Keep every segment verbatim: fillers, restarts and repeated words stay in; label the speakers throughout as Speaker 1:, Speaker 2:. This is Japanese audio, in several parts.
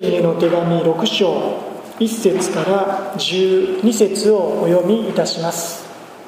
Speaker 1: への手紙ろく章いっ節からじゅうに節をお読みいたします。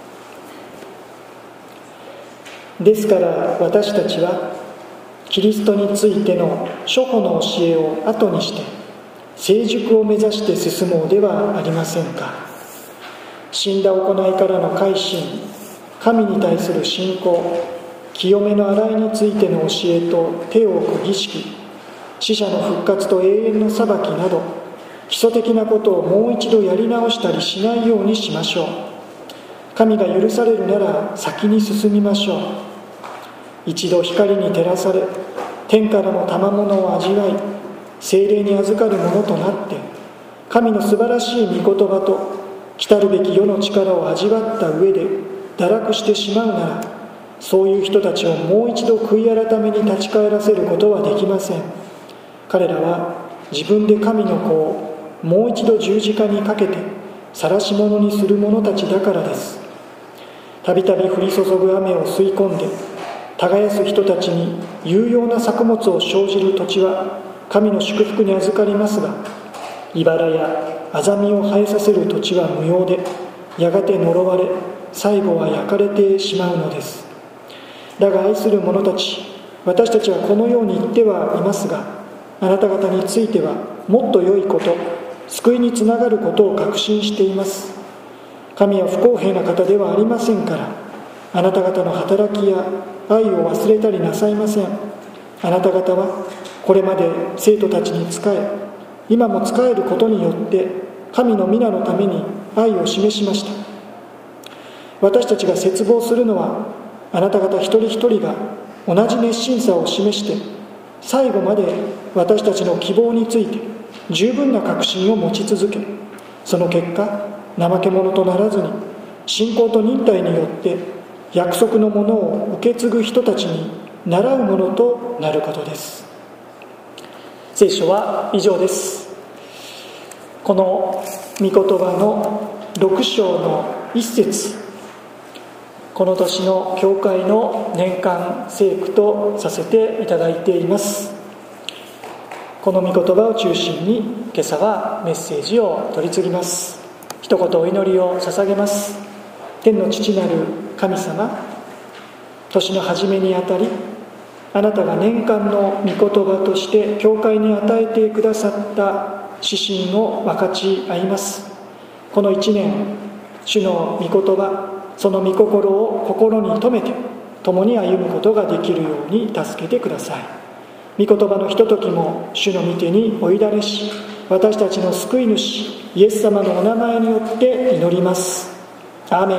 Speaker 1: ですから私たちはキリストについての初歩の教えを後にして成熟を目指して進もうではありませんか。死んだ行いからの改心、神に対する信仰、清めの洗いについての教えと手を置く儀式、死者の復活と永遠の裁きなど基礎的なことをもう一度やり直したりしないようにしましょう。神が許されるなら先に進みましょう。一度光に照らされ、天からの賜物を味わい、聖霊に預かるものとなって神の素晴らしい御言葉と来たるべき世の力を味わった上で堕落してしまうなら、そういう人たちをもう一度悔い改めに立ち返らせることはできません。彼らは自分で神の子をもう一度十字架にかけて晒し者にする者たちだからです。たびたび降り注ぐ雨を吸い込んで耕す人たちに有用な作物を生じる土地は神の祝福に預かりますが、茨やアザミを生えさせる土地は無用で、やがて呪われ最後は焼かれてしまうのです。だが愛する者たち、私たちはこのように言ってはいますが、あなた方についてはもっと良いこと、救いにつながることを確信しています。神は不公平な方ではありませんから、あなた方の働きや愛を忘れたりなさいません。あなた方はこれまで生徒たちに仕え、今も仕えることによって神の皆のために愛を示しました。私たちが切望するのは、あなた方一人一人が同じ熱心さを示して最後まで私たちの希望について十分な確信を持ち続け、その結果怠け者とならずに信仰と忍耐によって約束のものを受け継ぐ人たちに倣うものとなることです。聖書は以上です。この御言葉のろく章のいっ節、この年の教会の年間聖句とさせていただいています。この御言葉を中心に今朝はメッセージを取り次ぎます。一言お祈りを捧げます。天の父なる神様、年の初めにあたり、あなたが年間の御言葉として教会に与えてくださった指針を分かち合います。この一年、主の御言葉、その御心を心に留めて共に歩むことができるように助けてください。御言葉のひとときも主の御手にお委ねし、私たちの救い主イエス様のお名前によって祈ります。アーメン。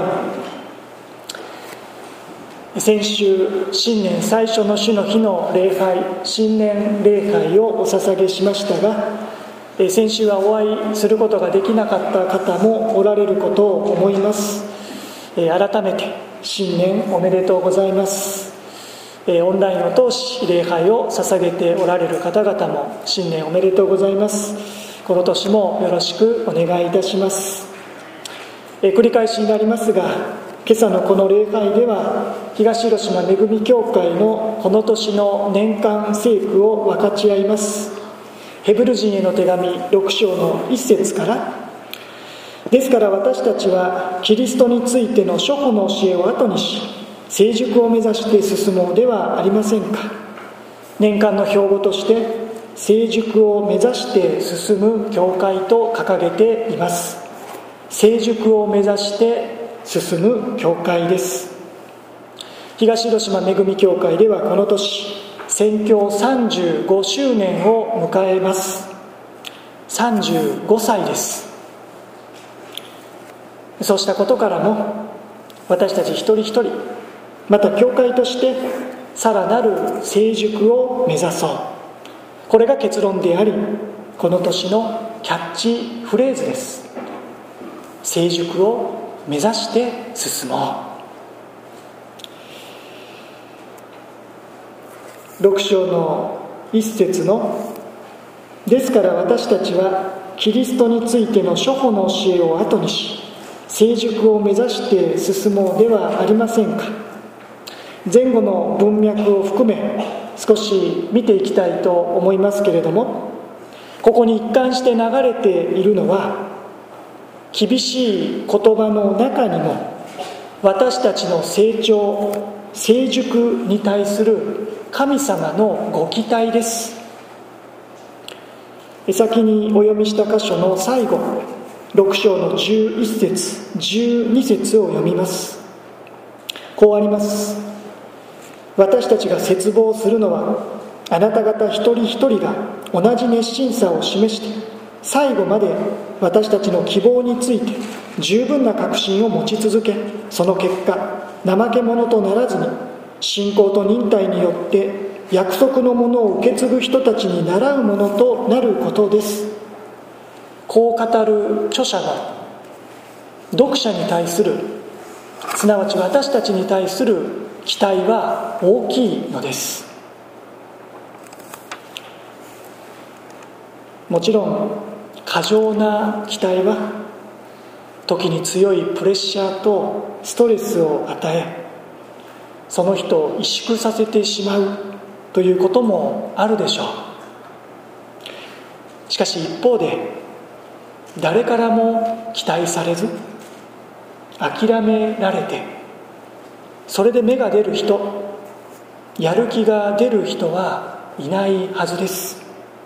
Speaker 1: 先週、新年最初の主の日の礼拝、新年礼拝をお捧げしましたが、先週はお会いすることができなかった方もおられることを思います。改めて新年おめでとうございます。オンラインを通し礼拝を捧げておられる方々も新年おめでとうございます。この年もよろしくお願いいたします。繰り返しになりますが、今朝のこの礼拝では東広島恵み教会のこの年の年間聖句を分かち合います。ヘブル人への手紙ろく章のいっ節から、ですから私たちはキリストについての初歩の教えを後にし、成熟を目指して進もうではありませんか。年間の標語として成熟を目指して進む教会と掲げています。成熟を目指して進む教会です。東広島恵み教会ではこの年宣教さんじゅうごしゅうねんを迎えます。さんじゅうごさいです。そうしたことからも、私たち一人一人、また教会としてさらなる成熟を目指そう。これが結論であり、この年のキャッチフレーズです。成熟を目指して進もう。ろく章の一節の、ですから私たちはキリストについての初歩の教えを後にし、成熟を目指して進もうではありませんか。前後の文脈を含め少し見ていきたいと思いますけれども、 ここに一貫して流れているのは、厳しい言葉の中にも私たちの成長、成熟に対する神様のご期待です。先にお読みした箇所の最後、ろく章のじゅういち節、じゅうに節を読みます。こうあります。私たちが切望するのは、あなた方一人一人が同じ熱心さを示して、最後まで私たちの希望について十分な確信を持ち続け、その結果、怠け者とならずに信仰と忍耐によって約束のものを受け継ぐ人たちに倣うものとなることです。こう語る著者の読者に対する、すなわち私たちに対する期待は大きいのです。もちろん過剰な期待は時に強いプレッシャーとストレスを与え、その人を萎縮させてしまうということもあるでしょう。しかし一方で、誰からも期待されず諦められて、それで芽が出る人、やる気が出る人はいないはずです。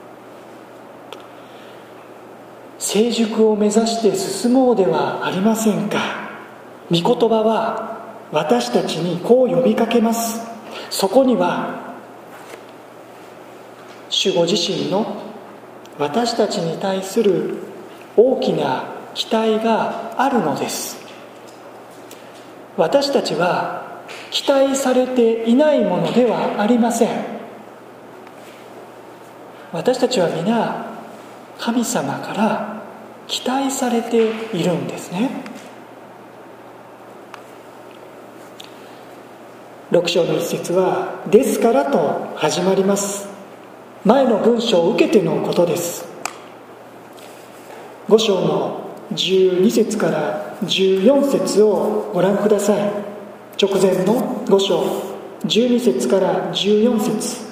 Speaker 1: 成熟を目指して進もうではありませんか。御言葉は私たちにこう呼びかけます。そこには主ご自身の私たちに対する大きな期待があるのです。私たちは期待されていないものではありません。私たちは皆神様から期待されているんですね。ろく章の一節はですからと始まります。前の文章を受けてのことです。ご章のじゅうに節からじゅうよん節をご覧ください。直前のご章じゅうに節からじゅうよん節。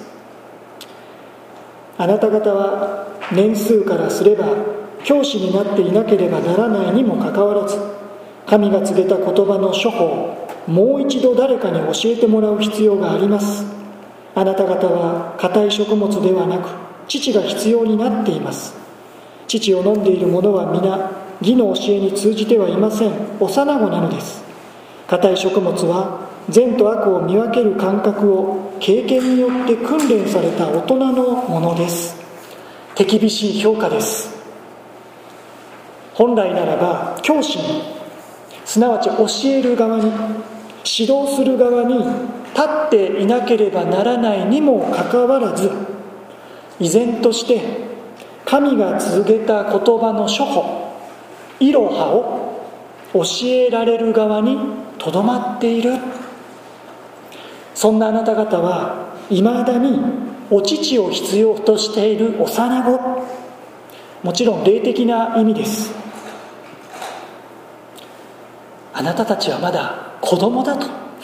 Speaker 1: あなた方は年数からすれば教師になっていなければならないにもかかわらず、神が告げた言葉の処方をもう一度誰かに教えてもらう必要があります。あなた方は固い食物ではなく乳が必要になっています。乳を飲んでいる者は皆義の教えに通じてはいません。幼子なのです。固い食物は善と悪を見分ける感覚を経験によって訓練された大人のものです。手厳しい評価です。本来ならば教師に、すなわち教える側に、指導する側に立っていなければならないにもかかわらず、依然として神が告げた言葉の処方、イロハを教えられる側にとどまっている。そんなあなた方はいまだにお乳を必要としている幼子、もちろん霊的な意味です。あなたたちはまだ子供だと。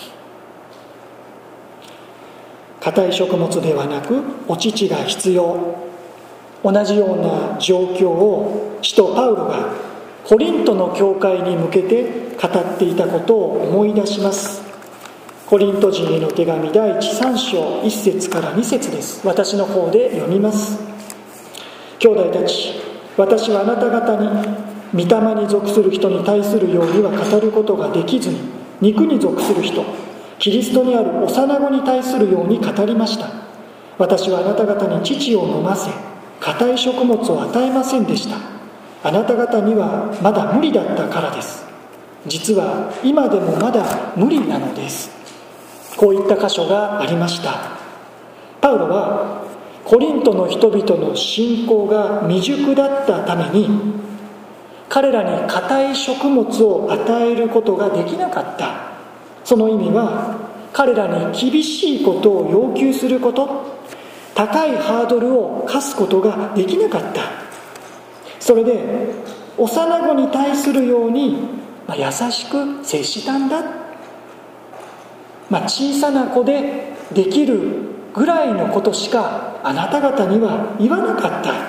Speaker 1: 固い食物ではなくお乳が必要。同じような状況を使徒パウロがコリントの教会に向けて語っていたことを思い出します。コリント人への手紙第一さん章いち節からに節です。私の方で読みます。兄弟たち、私はあなた方に御霊に属する人に対するようには語ることができずに、肉に属する人、キリストにある幼子に対するように語りました。私はあなた方に乳を飲ませ、固い食物を与えませんでした。あなた方にはまだ無理だったからです。実は今でもまだ無理なのです。こういった箇所がありました。パウロはコリントの人々の信仰が未熟だったために、彼らに固い食物を与えることができなかった。その意味は、彼らに厳しいことを要求すること、高いハードルを課すことができなかった。それで幼子に対するように、まあ、優しく接したんだ、まあ、小さな子でできるぐらいのことしかあなた方には言わなかった。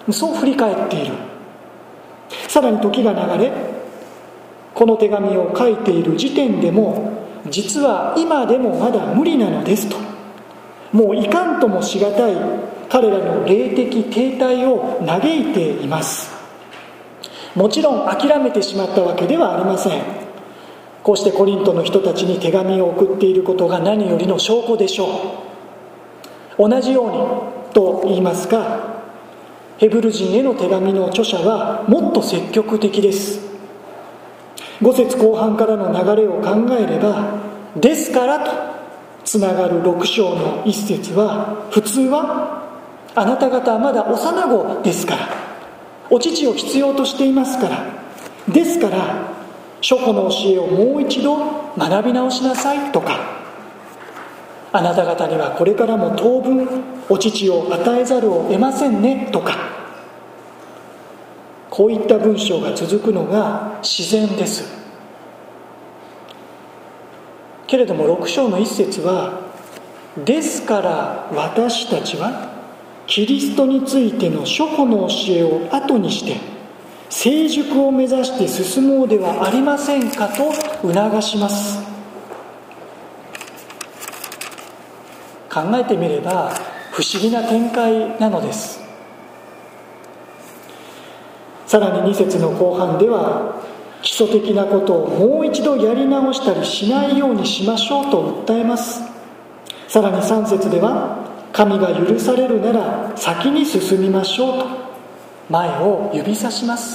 Speaker 1: そう振り返っている。さらに時が流れ、この手紙を書いている時点でも実は今でもまだ無理なのですと、もういかんともしがたい彼らの霊的停滞を嘆いています。もちろん諦めてしまったわけではありません。こうしてコリントの人たちに手紙を送っていることが何よりの証拠でしょう。同じようにと言いますか、ヘブル人への手紙の著者はもっと積極的です。ご節後半からの流れを考えれば、ですからとつながるろく章の一節は、普通はあなた方はまだ幼子ですから、お乳を必要としていますから、ですから書庫の教えをもう一度学び直しなさいとか、あなた方にはこれからも当分お乳を与えざるを得ませんねとか、こういった文章が続くのが自然です。けれどもろく章の一節は、ですから私たちはキリストについての諸々の教えを後にして成熟を目指して進もうではありませんかと促します。考えてみれば不思議な展開なのです。さらにに節の後半では、基礎的なことをもう一度やり直したりしないようにしましょうと訴えます。さらにさん節では、神が許されるなら先に進みましょうと前を指さします。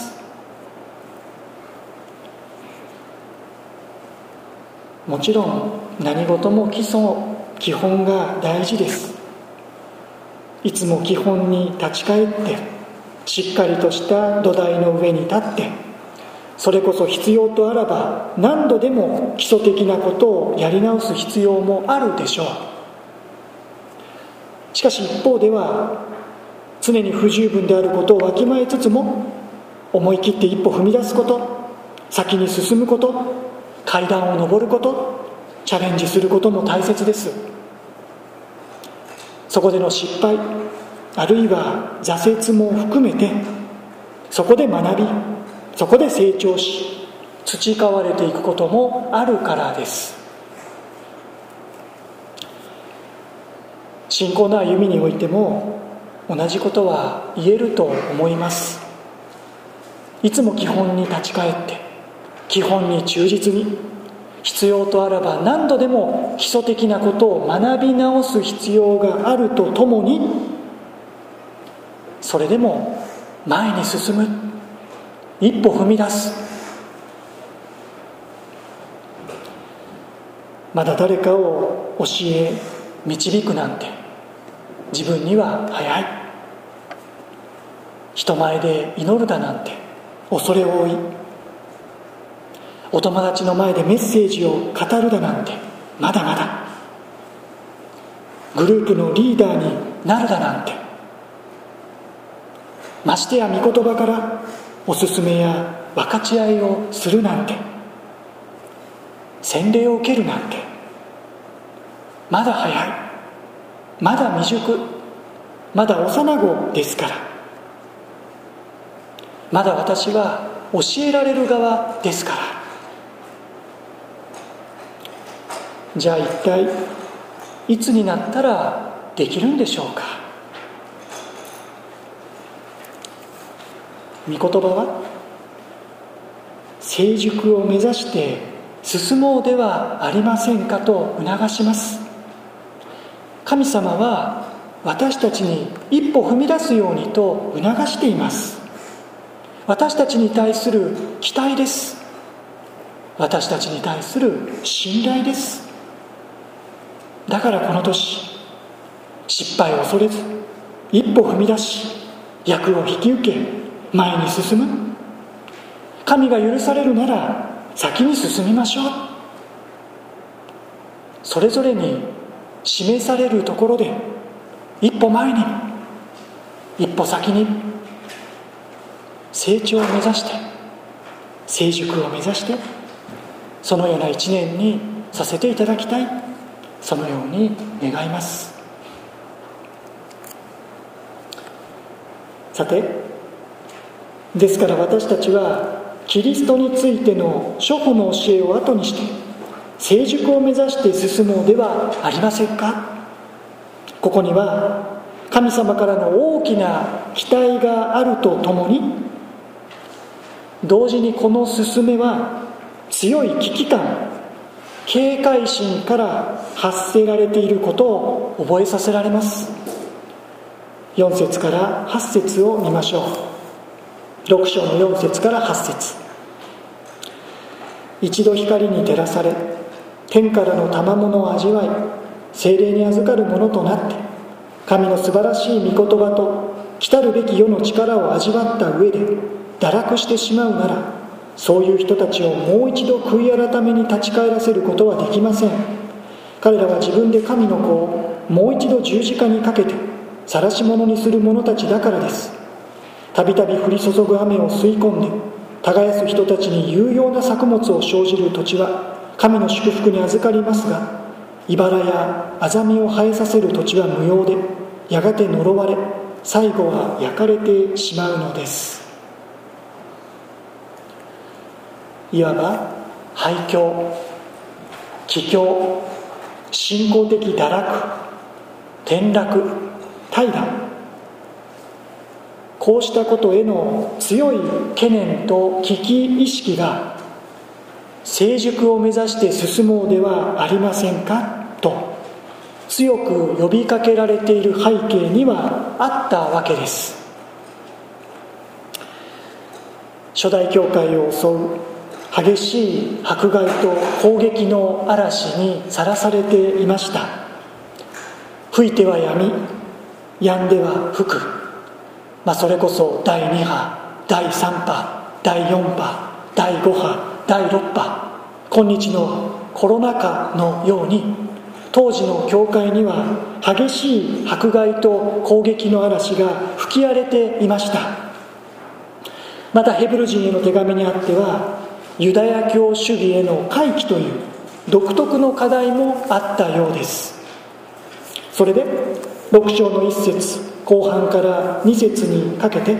Speaker 1: もちろん何事も基礎基本が大事です。いつも基本に立ち返ってしっかりとした土台の上に立って、それこそ必要とあらば何度でも基礎的なことをやり直す必要もあるでしょう。しかし一方では、常に不十分であることをわきまえつつも、思い切って一歩踏み出すこと、先に進むこと、階段を上ること、チャレンジすることも大切です。そこでの失敗、あるいは挫折も含めて、そこで学び、そこで成長し、培われていくこともあるからです。信仰の歩みにおいても同じことは言えると思います。いつも基本に立ち返って、基本に忠実に、必要とあらば何度でも基礎的なことを学び直す必要があるとともに、それでも前に進む、一歩踏み出す。まだ誰かを教え導くなんて自分には早い。人前で祈るだなんて恐れ多い。お友達の前でメッセージを語るだなんてまだまだ。グループのリーダーになるだなんて、ましてや御言葉からおすすめや分かち合いをするなんて、洗礼を受けるなんてまだ早い。まだ未熟、まだ幼子ですから。まだ私は教えられる側ですから。じゃあ一体いつになったらできるんでしょうか。御言葉は成熟を目指して進もうではありませんかと促します。神様は私たちに一歩踏み出すようにと促しています。私たちに対する期待です。私たちに対する信頼です。だからこの年、失敗を恐れず一歩踏み出し、役を引き受け前に進む。神が許されるなら先に進みましょう。それぞれに示されるところで一歩前に、一歩先に、成長を目指して、成熟を目指して、そのような一年にさせていただきたい、そのように願います。さて、 ですから私たちはキリストについての初歩の教えを後にして成熟を目指して進もうではありませんか。ここには神様からの大きな期待があるとともに、同時にこの進めは強い危機感、警戒心から発せられていることを覚えさせられます。よん節からはち節を見ましょう。ろく章のよん節からはち節。一度光に照らされ、天からの賜物を味わい、聖霊に預かるものとなって、神の素晴らしい御言葉と来たるべき世の力を味わった上で堕落してしまうなら、そういう人たちをもう一度悔い改めに立ち返らせることはできません。彼らは自分で神の子をもう一度十字架にかけて晒し者にする者たちだからです。たびたび降り注ぐ雨を吸い込んで耕す人たちに有用な作物を生じる土地は神の祝福に預かりますが、茨やアザミを生えさせる土地は無用で、やがて呪われ、最後は焼かれてしまうのです。いわば廃墟、帰郷、信仰的堕落、転落、怠惰、こうしたことへの強い懸念と危機意識が成熟を目指して進もうではありませんかと強く呼びかけられている背景にはあったわけです。初代教会を襲う激しい迫害と攻撃の嵐にさらされていました。吹いてはやみ、止んでは吹く、まあ、それこそだいに波、だいさん波、だいよん波、だいご波、だいろく波、今日のコロナ禍のように当時の教会には激しい迫害と攻撃の嵐が吹き荒れていました。またヘブル人への手紙にあってはユダヤ教主義への回帰という独特の課題もあったようです。それでろく章のいち節後半からに節にかけて、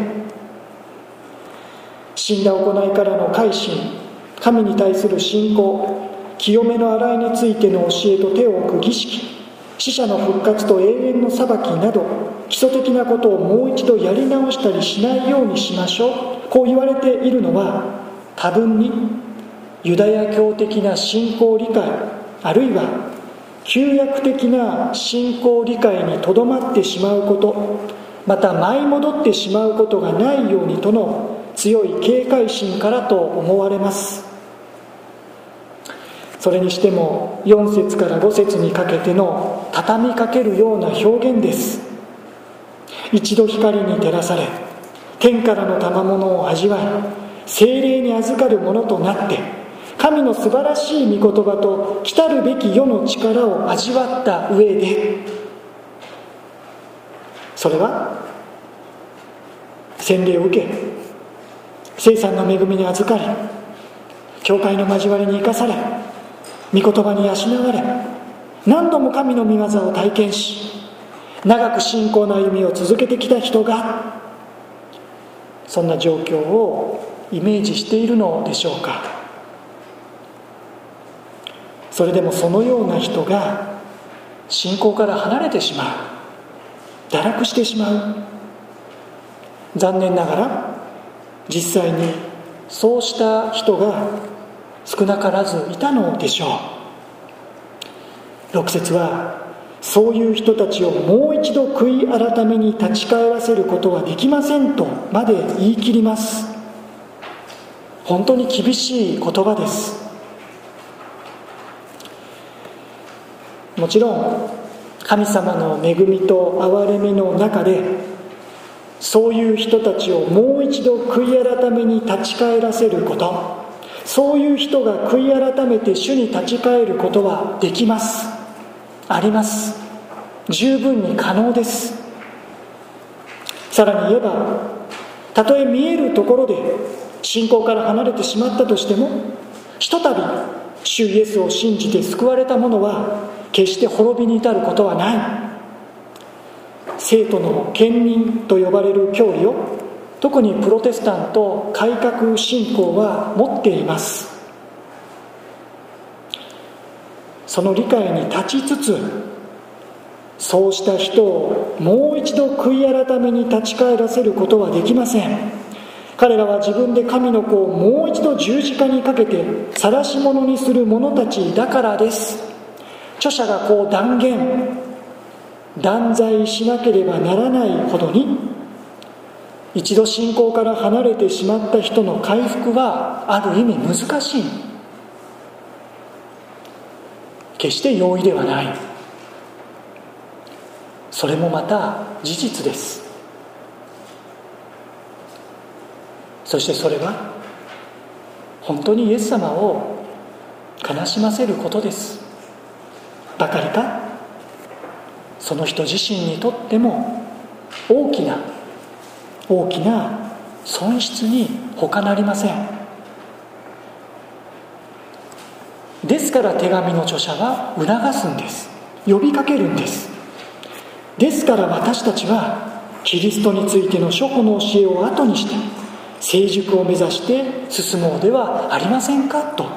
Speaker 1: 死んだ行いからの改心、神に対する信仰、清めの洗いについての教えと手を置く儀式、死者の復活と永遠の裁きなど基礎的なことをもう一度やり直したりしないようにしましょう。こう言われているのは多分にユダヤ教的な信仰理解、あるいは旧約的な信仰理解にとどまってしまうこと、また舞い戻ってしまうことがないようにとの強い警戒心からと思われます。それにしてもよん節からご節にかけての畳みかけるような表現です。一度光に照らされ、天からの賜物を味わい、聖霊に預かるものとなって、神の素晴らしい御言葉と来たるべき世の力を味わった上で、それは洗礼を受け、聖餐の恵みに預かり、教会の交わりに生かされ、御言葉に養われ、何度も神の御業を体験し、長く信仰の歩みを続けてきた人が、そんな状況をイメージしているのでしょうか。それでもそのような人が信仰から離れてしまう、堕落してしまう。残念ながら実際にそうした人が少なからずいたのでしょう。ろく節はそういう人たちをもう一度悔い改めに立ち返らせることはできませんとまで言い切ります。本当に厳しい言葉です。もちろん神様の恵みと憐れみの中でそういう人たちをもう一度悔い改めに立ち返らせること、そういう人が悔い改めて主に立ち返ることはできます。あります。十分に可能です。さらに言えば、たとえ見えるところで信仰から離れてしまったとしても、ひとたび主イエスを信じて救われた者は決して滅びに至ることはない。生徒の兼任と呼ばれる教理を特にプロテスタント改革信仰は持っています。その理解に立ちつつ、そうした人をもう一度悔い改めに立ち返らせることはできません。彼らは自分で神の子をもう一度十字架にかけて晒し者にする者たちだからです。著者がこう断言断罪しなければならないほどに、一度信仰から離れてしまった人の回復はある意味難しい。決して容易ではない。それもまた事実です。そしてそれは本当にイエス様を悲しませることですばかりか、その人自身にとっても大きな大きな損失に他なりません。ですから手紙の著者は促すんです。呼びかけるんです。ですから私たちはキリストについての初歩の教えを後にして成熟を目指して進もうではありませんかと。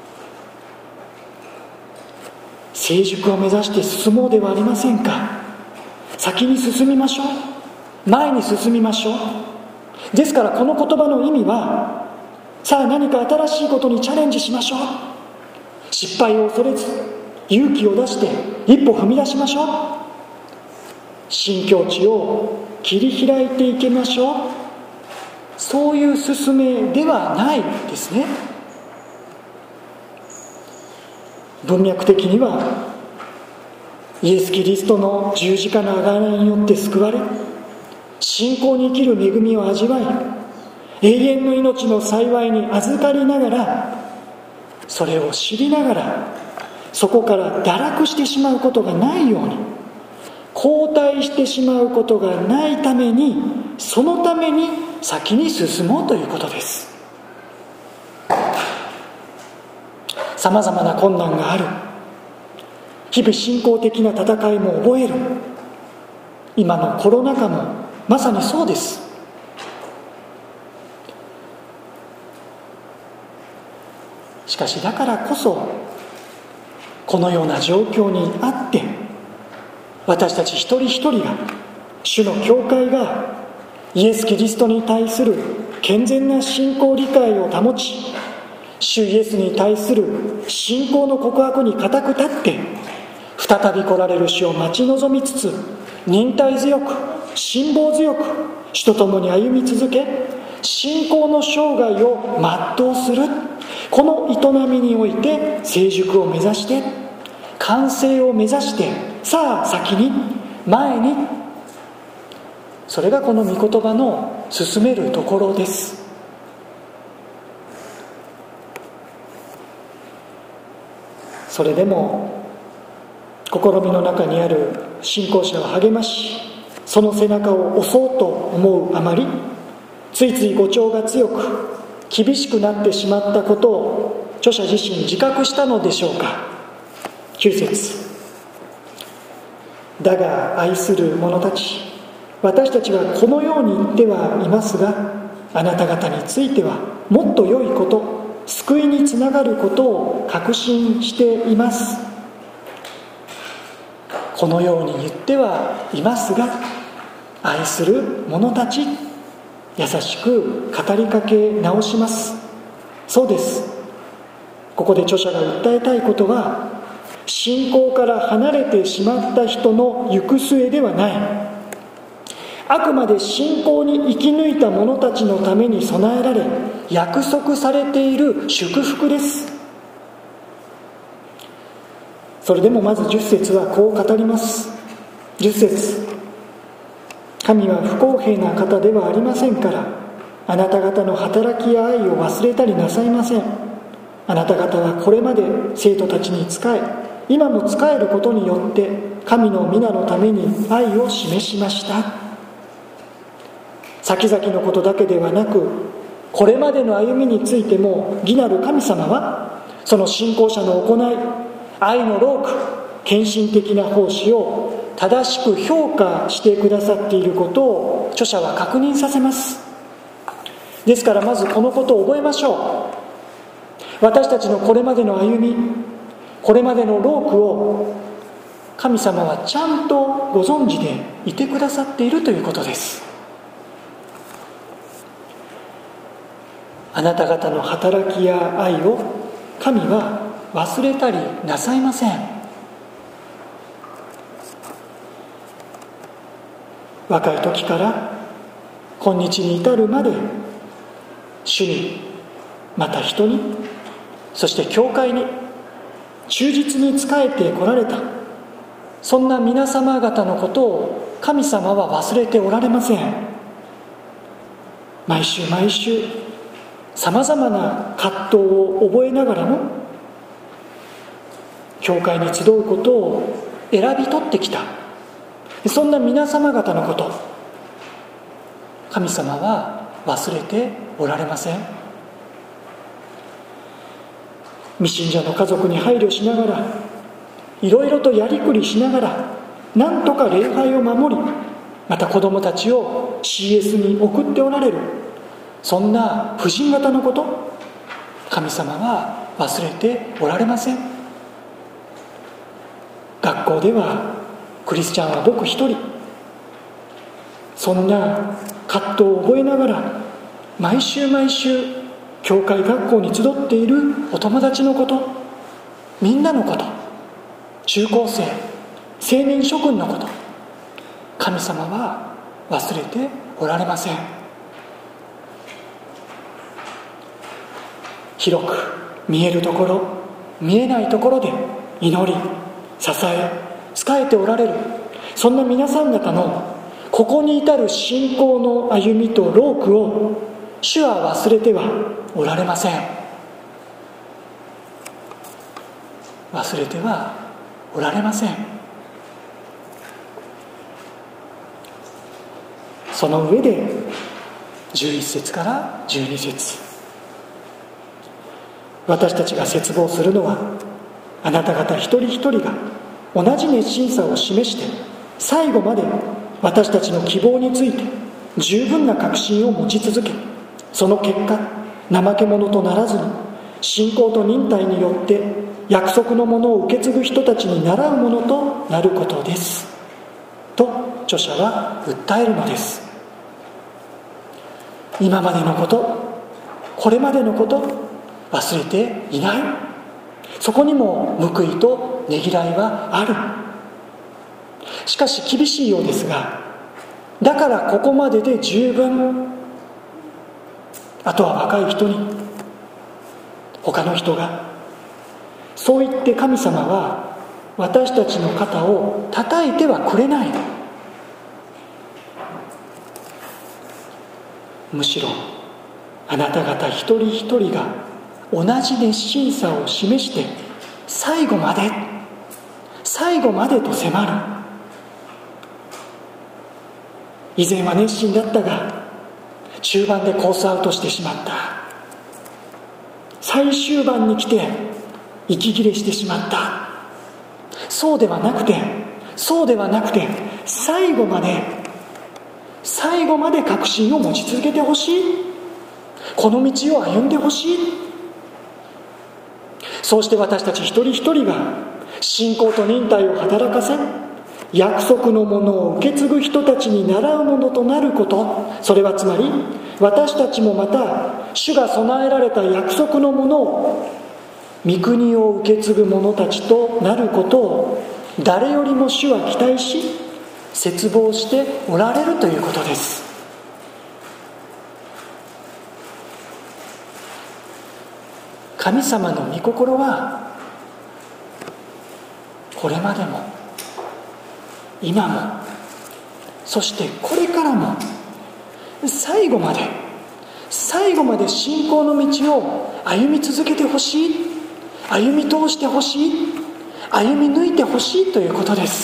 Speaker 1: 成熟を目指して進もうではありませんか。先に進みましょう。前に進みましょう。ですからこの言葉の意味は、さあ何か新しいことにチャレンジしましょう。失敗を恐れず勇気を出して一歩踏み出しましょう。新境地を切り開いていきましょう。そういう勧めではないですね。文脈的にはイエス・キリストの十字架の贖いによって救われ、信仰に生きる恵みを味わい、永遠の命の幸いに預かりながら、それを知りながらそこから堕落してしまうことがないように、後退してしまうことがないために、そのために先に進もうということです。さまざまな困難がある。日々信仰的な戦いも覚える。今のコロナ禍もまさにそうです。しかしだからこそ、このような状況にあって私たち一人一人が、主の教会がイエス・キリストに対する健全な信仰理解を保ち、主イエスに対する信仰の告白に固く立って再び来られる主を待ち望みつつ、忍耐強く辛抱強く主と共に歩み続け、信仰の生涯を全うする、この営みにおいて成熟を目指して、完成を目指して、さあ先に前に、それがこの御言葉の進めるところです。それでも試みの中にある信仰者を励まし、その背中を押そうと思うあまり、ついつい語調が強く厳しくなってしまったことを著者自身自覚したのでしょうか。きゅう節、だが愛する者たち、私たちはこのように言ってはいますが、あなた方についてはもっと良いこと、救いにつながることを確信しています。このように言ってはいますが、愛する者たち、優しく語りかけ直します。そうです。ここで著者が訴えたいことは、信仰から離れてしまった人の行く末ではない。あくまで信仰に生き抜いた者たちのために備えられ、約束されている祝福です。それでもまずじゅっ節はこう語ります。じゅっ節、神は不公平な方ではありませんから、あなた方の働きや愛を忘れたりなさいません。あなた方はこれまで生徒たちに仕え、今も仕えることによって神の皆のために愛を示しました。先々のことだけではなく、これまでの歩みについても義なる神様は、その信仰者の行い、愛の労苦、献身的な奉仕を正しく評価してくださっていることを著者は確認させます。 ですからまずこのことを覚えましょう。私たちのこれまでの歩み、これまでの労苦を神様はちゃんとご存知でいてくださっているということです。あなた方の働きや愛を神は忘れたりなさいません。若い時から今日に至るまで主に、また人に、そして教会に忠実に仕えてこられた、そんな皆様方のことを神様は忘れておられません。毎週毎週さまざまな葛藤を覚えながらも教会に集うことを選び取ってきた、そんな皆様方のこと神様は忘れておられません。未信者の家族に配慮しながら、いろいろとやりくりしながら、なんとか礼拝を守り、また子供たちを シーエス に送っておられる、そんな婦人方のこと神様は忘れておられません。学校ではクリスチャンは僕一人、そんな葛藤を覚えながら毎週毎週教会学校に集っているお友達のこと、みんなのこと、中高生、青年諸君のこと、神様は忘れておられません。広く見えるところ、見えないところで祈り、支え、仕えておられる、そんな皆さん方のここに至る信仰の歩みと労苦を主は忘れてはおられません。忘れてはおられません。その上でじゅういっ節からじゅうに節、私たちが切望するのは、あなた方一人一人が同じ熱心さを示して最後まで私たちの希望について十分な確信を持ち続け、その結果怠け者とならずに信仰と忍耐によって約束のものを受け継ぐ人たちに倣うものとなることですと著者は訴えるのです。今までのこと、これまでのこと、忘れていない。そこにも報いとねぎらいはある。しかし厳しいようですが、だからここまでで十分、あとは若い人に、他の人が、そう言って神様は私たちの肩を叩いてはくれない。むしろあなた方一人一人が同じ熱心さを示して最後まで最後までと迫る。以前は熱心だったが中盤でコースアウトしてしまった。最終盤に来て息切れしてしまった。そうではなくてそうではなくて最後まで最後まで確信を持ち続けてほしい。この道を歩んでほしい。そうして私たち一人一人が信仰と忍耐を働かせ、約束のものを受け継ぐ人たちに倣うものとなること、それはつまり私たちもまた主が備えられた約束のものを御国を受け継ぐ者たちとなることを誰よりも主は期待し切望しておられるということです。神様の御心はこれまでも今もそしてこれからも最後まで最後まで信仰の道を歩み続けてほしい、歩み通してほしい、歩み抜いてほしいということです。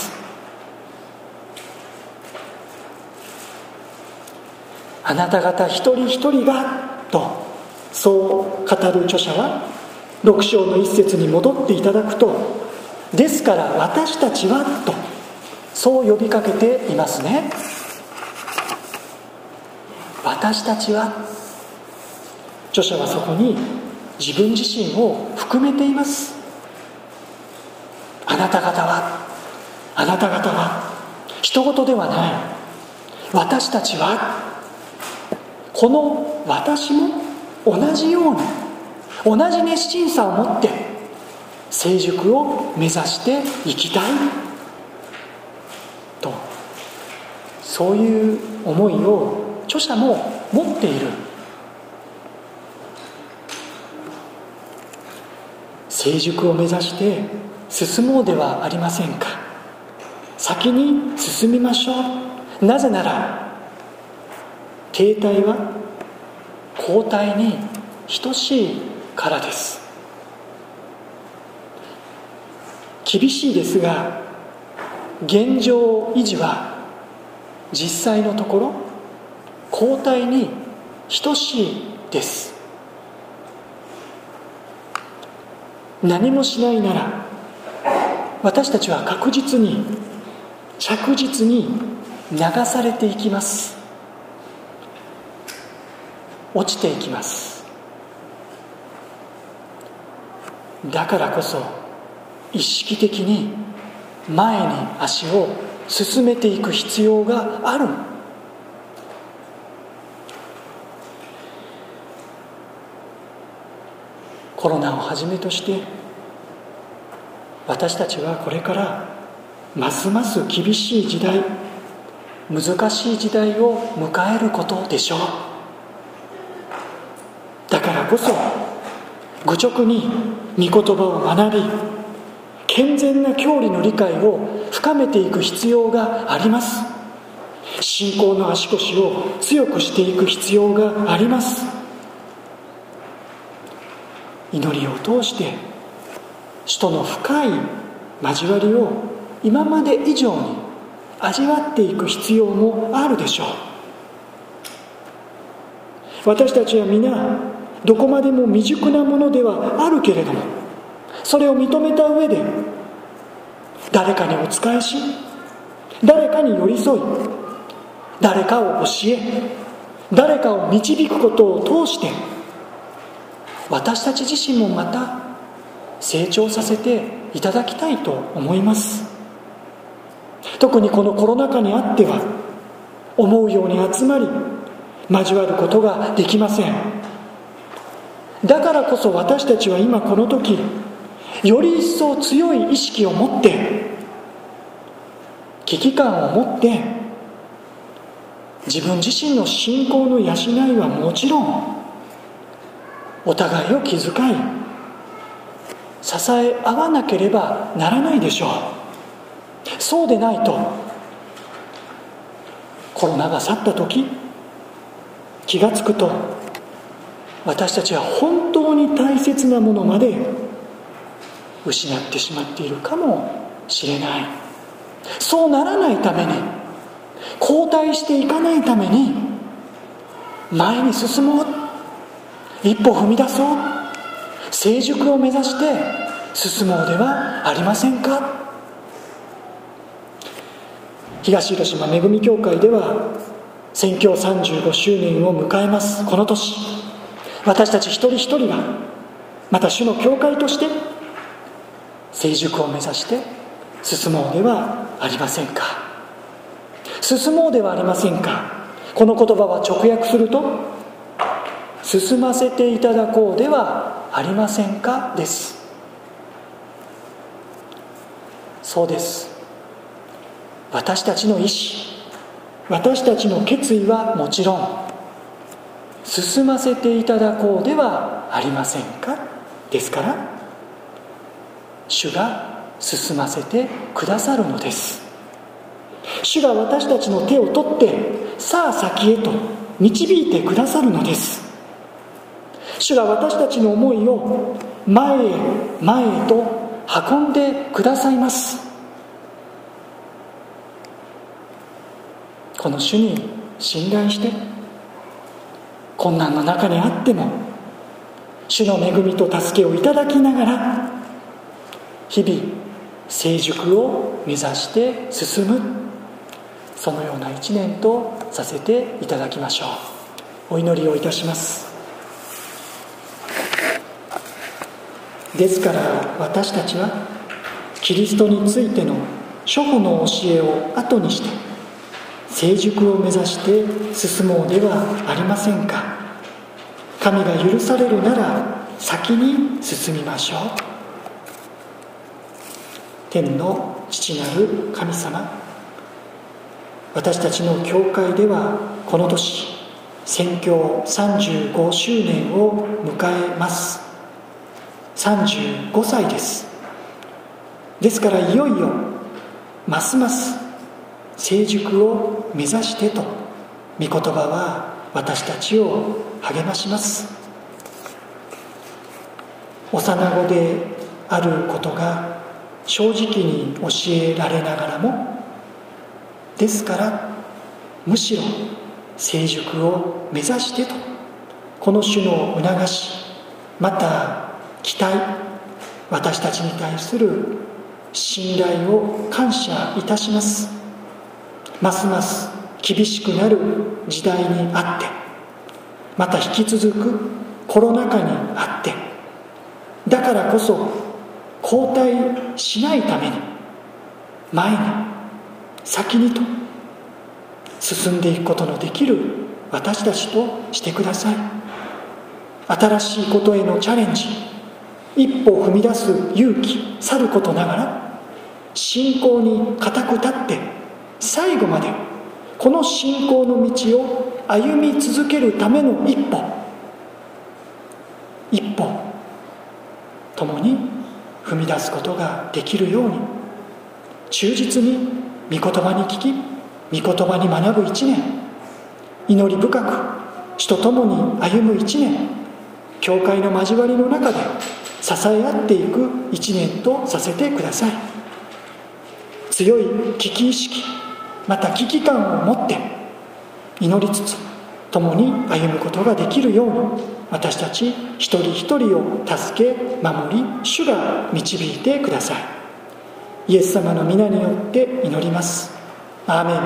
Speaker 1: あなた方一人一人がとそう語る著者はろく章の一節に戻っていただくと、ですから私たちはとそう呼びかけていますね。私たちは著者はそこに自分自身を含めています。あなた方はあなた方は人事ではない。私たちはこの私も同じように同じ熱心さを持って成熟を目指していきたいと、そういう思いを著者も持っている。成熟を目指して進もうではありませんか。先に進みましょう。なぜなら停滞は後退に等しいからです。厳しいですが、現状維持は実際のところ後退に等しいです。何もしないなら私たちは確実に着実に流されていきます。落ちていきます。だからこそ意識的に前に足を進めていく必要がある。コロナをはじめとして私たちはこれからますます厳しい時代、難しい時代を迎えることでしょう。だからこそ愚直に御言葉を学び、健全な教理の理解を深めていく必要があります。信仰の足腰を強くしていく必要があります。祈りを通して主との深い交わりを今まで以上に味わっていく必要もあるでしょう。私たちは皆どこまでも未熟なものではあるけれども、それを認めた上で誰かにお仕えし、誰かに寄り添い、誰かを教え、誰かを導くことを通して私たち自身もまた成長させていただきたいと思います。特にこのコロナ禍にあっては思うように集まり交わることができません。だからこそ私たちは今この時より一層強い意識を持って、危機感を持って自分自身の信仰の養いはもちろんお互いを気遣い支え合わなければならないでしょう。そうでないとコロナが去った時気がつくと私たちは本当に大切なものまで失ってしまっているかもしれない。そうならないために、後退していかないために前に進もう、一歩踏み出そう、成熟を目指して進もうではありませんか。東広島恵み教会では宣教さんじゅうごしゅうねんを迎えます。この年、私たち一人一人がまた主の教会として成熟を目指して進もうではありませんか。進もうではありませんか。この言葉は直訳すると進ませていただこうではありませんかです。そうです。私たちの意志、私たちの決意はもちろん進ませていただこうではありませんか。ですから主が進ませてくださるのです。主が私たちの手を取ってさあ先へと導いてくださるのです。主が私たちの思いを前へ前へと運んでくださいます。この主に信頼して困難の中にあっても主の恵みと助けをいただきながら日々成熟を目指して進む、そのような一年とさせていただきましょう。お祈りをいたします。 ですから私たちはキリストについての初歩の教えを後にして成熟を目指して進もうではありませんか。神が許されるなら先に進みましょう。天の父なる神様、私たちの教会ではこの年宣教さんじゅうごしゅうねんを迎えます。さんじゅうごさいです。ですからいよいよますます成熟を目指してと御言葉は私たちを励まします。幼子であることが正直に教えられながらも、ですからむしろ成熟を目指してと、この種の促し、また期待、私たちに対する信頼を感謝いたします。ますます厳しくなる時代にあって、また引き続くコロナ禍にあって、だからこそ後退しないために前に先にと進んでいくことのできる私たちとしてください。新しいことへのチャレンジ、一歩踏み出す勇気去ることながら、信仰に固く立って最後までこの信仰の道を歩み続けるための一歩一歩共に踏み出すことができるように、忠実に御言葉に聞き御言葉に学ぶ一年、祈り深く主と共に歩む一年、教会の交わりの中で支え合っていく一年とさせてください。強い危機意識、また危機感を持って祈りつつ共に歩むことができるように、私たち一人一人を助け守り主が導いてください。イエス様の皆によって祈ります。アーメン。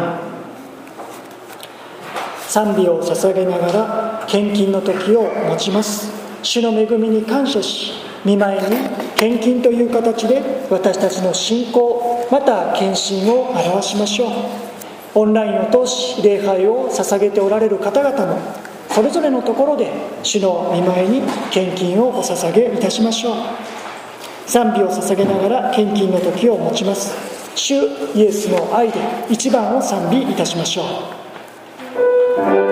Speaker 1: 賛美を捧げながら献金の時を持ちます。主の恵みに感謝し、御前に献金という形で私たちの信仰また献身を表しましょう。オンラインを通し礼拝を捧げておられる方々もそれぞれのところで主の御前に献金をお捧げいたしましょう。賛美を捧げながら献金の時を持ちます。主イエスの愛で一番を賛美いたしましょう。